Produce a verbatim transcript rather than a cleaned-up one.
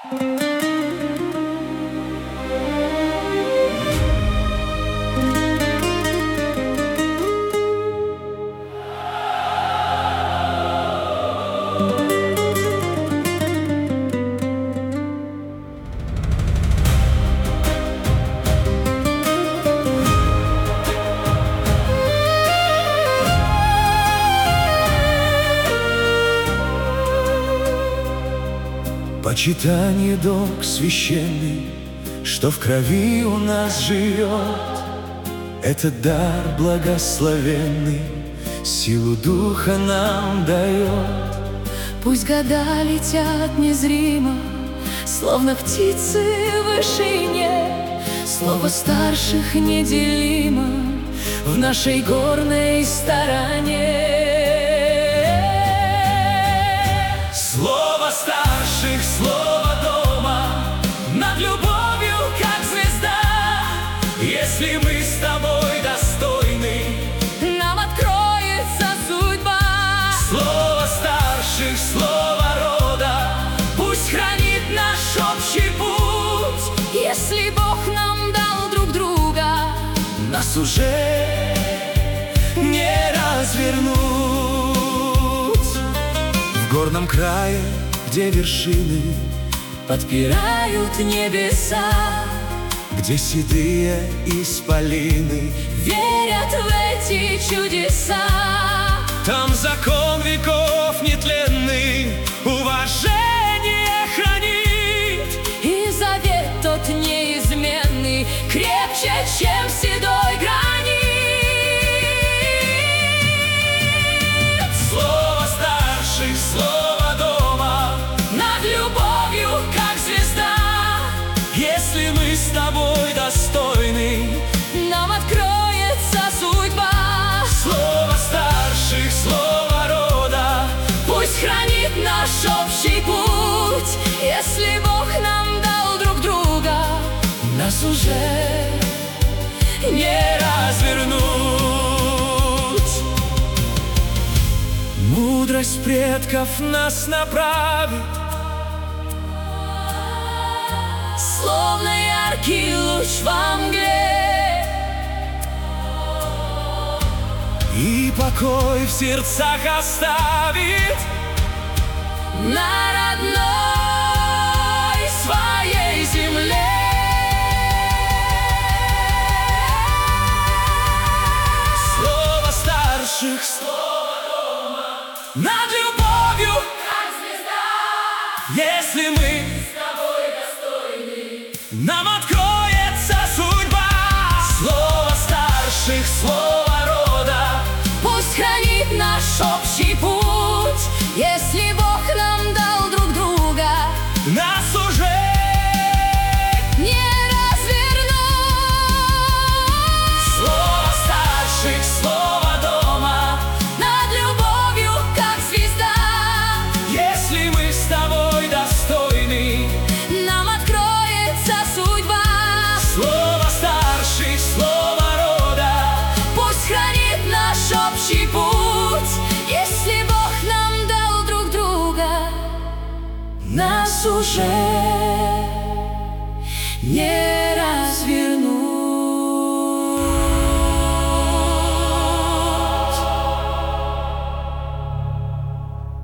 Почитание долг священный, что в крови у нас живет. Это дар благословенный, силу духа нам дает. Пусть года летят незримо, словно птицы в вышине. Слово старших неделимо в нашей горной стороне. Слово старших, слово дома, над любовью, как звезда. Если мы с тобой достойны, нам откроется судьба. Слово старших, слово рода, пусть хранит наш общий путь. Если Бог нам дал друг друга, нас уже не развернуть. В горном крае, где вершины подпирают небеса, где седые исполины верят в эти чудеса. Там закон веков нетленный уважение хранит, и завет тот неизменный крепче, чем седой гранит. Слово старших, слово дома, над любовью, как звезда. Если мы с тобой достойны, нам откроется судьба. Слово старших, слово рода, пусть хранит наш общий путь. Если Бог нам дал друг друга, нас уже не развернуть. Мудрость предков нас направит, словно яркий луч во мгле, и покой в сердцах оставит на родной своей земле. Слово старших, слово дома, над любовью, как звезда. если мы с тобой достойны, нам откроется судьба. Слово старших, слово рода, пусть хранит наш общий путь. Если Бог нам дал друг друга, нас уже не развернуть. Слово старших, слово дома, над любовью, как звезда. если мы с тобой достойны, нам откроется судьба. слово старших, слово рода, Пусть хранит наш общий путь. Если Бог нам дал друг друга, нас уже не